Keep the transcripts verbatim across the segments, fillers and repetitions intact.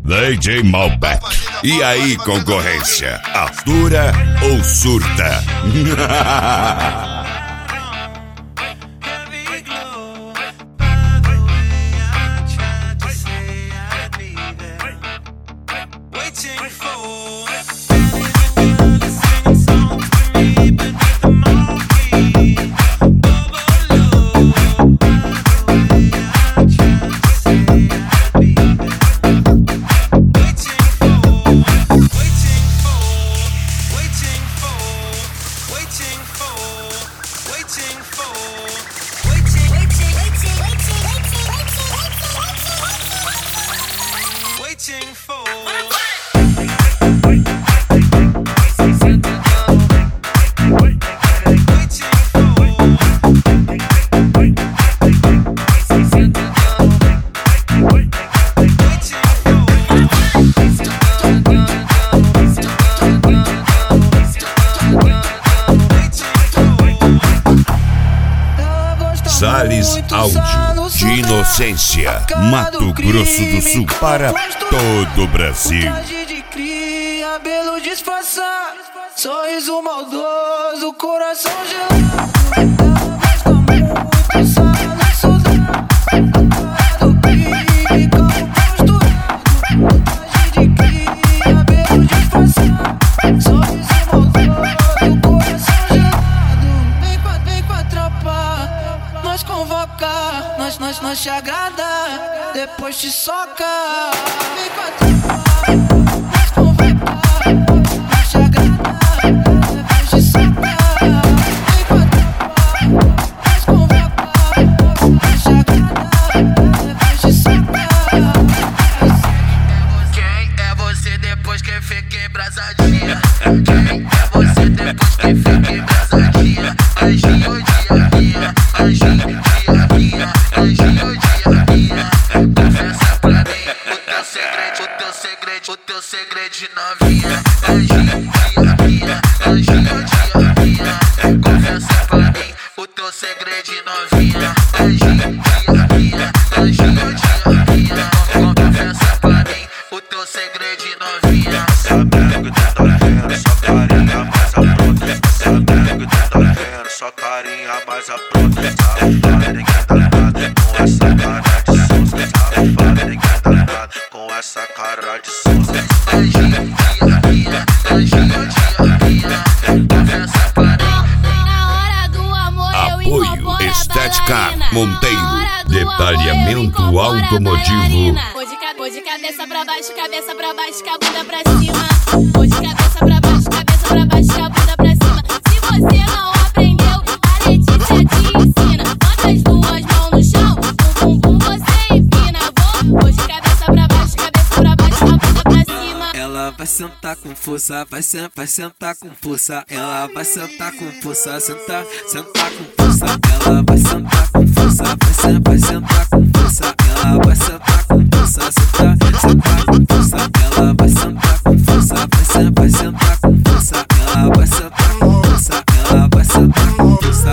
D J Malbec. E aí, concorrência, atura ou surta? Salles Áudio, de Inocência, Mato Grosso do Sul, para todo o Brasil. De cria, cabelo disfarçar, sorriso maldoso, coração gelado. Nós, nós, nós te agrada, depois te soca. Vem com a tropa, nós convoca. Nós te agrada, depois te soca. Vem com a tropa, nós convoca. Nós te agrada, depois te soca. Quem é você depois que fica embrasadinha? Quem é você depois que fica embrasadinha? Anjinho de aguinha, anjinho de aguinha, anjinho de aguinha. Confessa pra mim o teu segredo, o teu segredo, o teu segredo de novinha. Anjinho de aguinha, anjinho de aguinha. Confessa pra mim o teu segredo de novinha. Anjinho de aguinha, anjinho de aguinha. Confessa pra mim o teu segredo de novinha. Sabendo que tu tá vendo, só carinha mais apronta. Sabendo que tu tá vendo, só carinha mais apronta. Safada, ninguém tá ligado com essa cara de sonsa. Safada, ninguém tá ligado com essa cara de sonsa. Anjinho de aguinha, anjinho de aguinha. Confessa pra mim. Na hora do amor eu Apoio incorporo a Estética bailarina. Monteiro, Na hora do detalhamento amor, eu incorporo a automotivo. bailarina. Vou de, ca- vou de cabeça pra baixo, cabeça pra baixo, com a bunda pra cima. Vou de cabeça pra baixo, cabeça pra baixo, com a bunda pra cima. Se você não aprendeu, a Letícia te ensina. Bota as duas mãos no chão, no bumbum você empina. Vou, vou de cabeça pra baixo, cabeça pra baixo, com a bunda pra cima. Ela vai sentar com força, vai, sen vai sentar com força. Ela vai sentar com força, sentar, sentar com força. Ela vai sentar com força, vai, sen vai sentar com força. Ela vai sentar com força, sentar, sentar com força. Ela vai sentar com força, vai, sen vai sentar com força. Ela vai sentar com força, ela vai sentar com força.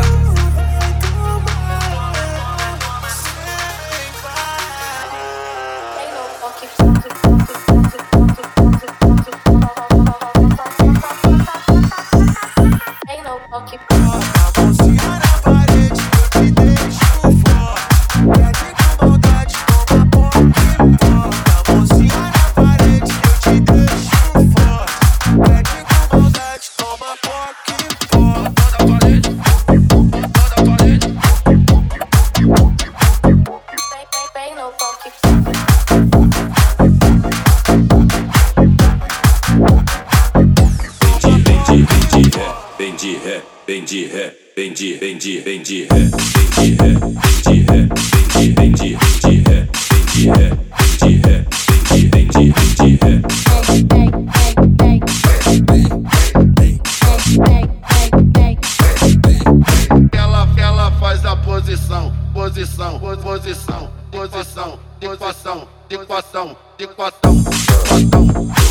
Vem de ré, vem de ré, vem de, vem de, vem de ré, vem de ré, vem de ré, vem de, vem de, vem de ré, vem de ré, vem de ré, vem de, vem de, vem de ré. Ela, ela faz a posição, posição, posição, posição, de equação, de equação, de equação, de equação.